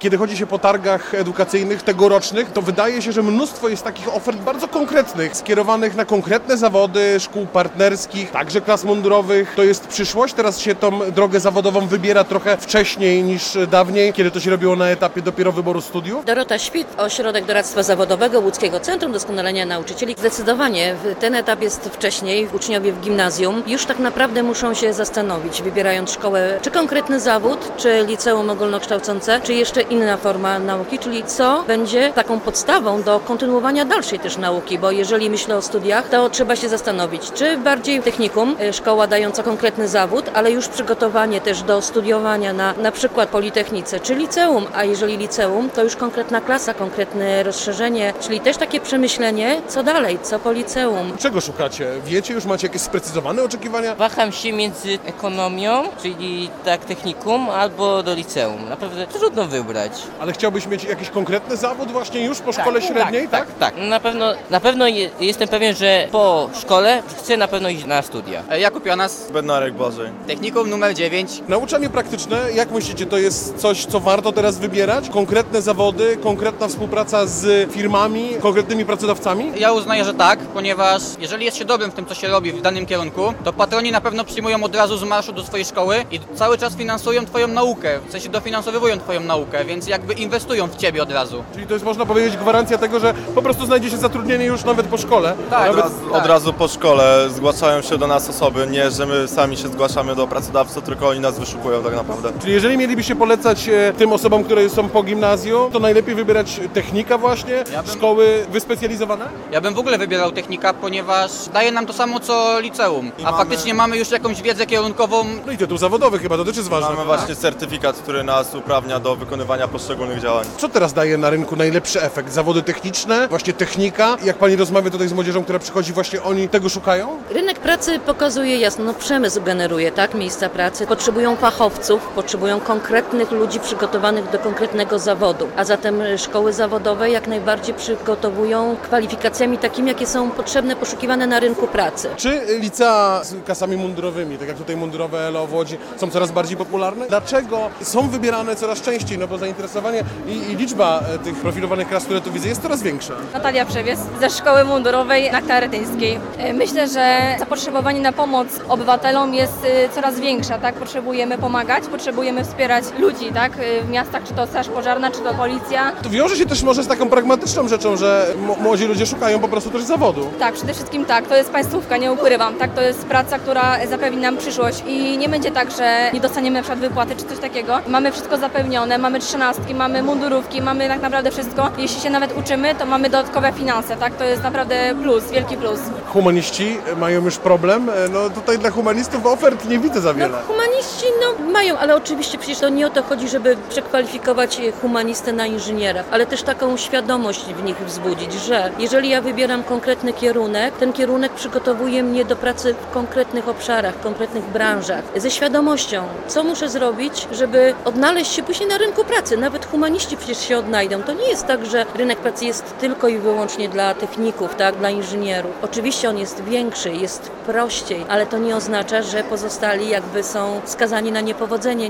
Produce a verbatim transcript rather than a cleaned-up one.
Kiedy chodzi się po targach edukacyjnych tegorocznych, to wydaje się, że mnóstwo jest takich ofert bardzo konkretnych, skierowanych na konkretne zawody szkół partnerskich, także klas mundurowych. To jest przyszłość. Teraz się tą drogę zawodową wybiera trochę wcześniej niż dawniej, kiedy to się robiło na etapie dopiero wyboru studiów. Dorota Świt, Ośrodek Doradztwa Zawodowego Łódzkiego Centrum Doskonalenia Nauczycieli. Zdecydowanie ten etap jest wcześniej. Uczniowie w gimnazjum już tak naprawdę muszą się zastanowić, wybierając szkołę, czy konkretny zawód, czy liceum ogólnokształcące, czy jeszcze inna forma nauki, czyli co będzie taką podstawą do kontynuowania dalszej też nauki, bo jeżeli myślę o studiach, to trzeba się zastanowić, czy bardziej technikum, szkoła dająca konkretny zawód, ale już przygotowanie też do studiowania na na przykład politechnice, czy liceum, a jeżeli liceum, to już konkretna klasa, konkretne rozszerzenie, czyli też takie przemyślenie, co dalej, co po liceum. Czego szukacie? Wiecie, już macie jakieś sprecyzowane oczekiwania? Waham się między ekonomią, czyli tak technikum, albo do liceum. Naprawdę trudno wybrać. Ale chciałbyś mieć jakiś konkretny zawód właśnie już po szkole Tak, średniej, tak? Tak, tak. Na pewno, na pewno je, jestem pewien, że po szkole chcę na pewno iść na studia. Jakub Jonas, Bednarek Błażej. technikum numer dziewięć. Nauczanie praktyczne, jak myślicie, to jest coś, co warto teraz wybierać? Konkretne zawody, konkretna współpraca z firmami, konkretnymi pracodawcami? Ja uznaję, że tak, ponieważ jeżeli jest się dobrym w tym, co się robi w danym kierunku, to patroni na pewno przyjmują od razu z marszu do swojej szkoły i cały czas finansują twoją naukę, w sensie dofinansowywują twoją naukę, więc jakby inwestują w ciebie od razu. Czyli to jest, można powiedzieć, gwarancja tego, że po prostu znajdzie się zatrudnienie już nawet po szkole. Tak, Od, Nawet... raz, od razu po szkole zgłaszają się do nas osoby, nie, że my sami się zgłaszamy do pracodawcy, tylko oni nas wyszukują tak naprawdę. Czyli jeżeli mielibyście polecać e, tym osobom, które są po gimnazjum, to najlepiej wybierać technika właśnie, Ja bym- szkoły wyspecjalizowane? Ja bym w ogóle wybierał technika, ponieważ daje nam to samo co liceum, I a mamy- faktycznie mamy już jakąś wiedzę kierunkową. No i tytuł zawodowy chyba, to też jest ważne. Mamy właśnie certyfikat, który nas uprawnia do wykonywania poszczególnych działań. Co teraz daje na rynku najlepszy efekt? Zawody techniczne, właśnie technika? Jak pani rozmawia tutaj z młodzieżą, która przychodzi, właśnie oni tego szukają? Rynek pracy pokazuje jasno, no przemysł generuje, tak, miejsca pracy. Potrzebują fachowców, potrzebują konkretnych ludzi przygotowanych do konkretnego zawodu. A zatem szkoły zawodowe jak najbardziej przygotowują kwalifikacjami takimi, jakie są potrzebne, poszukiwane na rynku pracy. Czy licea z kasami mundurowymi, tak jak tutaj mundurowe L O w Łodzi, są coraz bardziej popularne? Dlaczego są wybierane coraz częściej? No bo zainteresowanie i, i liczba e, tych profilowanych klas, które tu widzę, jest coraz większa. Natalia Przewies ze Szkoły Mundurowej na Klaretyńskiej. E, Myślę, że zapotrzebowanie na pomoc obywatelom jest e, coraz większe, tak? Potrzebujemy pomagać, potrzebujemy wspierać ludzi, tak? E, W miastach, czy to straż pożarna, czy to policja. To wiąże się też może z taką pragmatyczną rzeczą, że m- młodzi ludzie szukają po prostu też zawodu. Tak, przede wszystkim tak, to jest państwówka, nie ukrywam, tak? To jest praca, która zapewni nam przyszłość i nie będzie tak, że nie dostaniemy na przykład wypłaty, czy coś takiego. Mamy wszystko zapewnione, mamy trzynastki, mamy mundurówki, mamy tak naprawdę wszystko. Jeśli się nawet uczymy, to mamy dodatkowe finanse, tak? To jest naprawdę plus, wielki plus. Humaniści mają już problem. E, No tutaj dla humanistów ofert nie widzę za wiele. Humaniści no mają, ale oczywiście przecież to nie o to chodzi, żeby przekwalifikować humanistę na inżyniera, ale też taką świadomość w nich wzbudzić, że jeżeli ja wybieram konkretny kierunek, ten kierunek przygotowuje mnie do pracy w konkretnych obszarach, w konkretnych branżach, ze świadomością, co muszę zrobić, żeby odnaleźć się później na rynku pracy. Nawet humaniści przecież się odnajdą. To nie jest tak, że rynek pracy jest tylko i wyłącznie dla techników, tak, dla inżynierów. Oczywiście on jest większy, jest prościej, ale to nie oznacza, że pozostali jakby są skazani na niepowodzenie.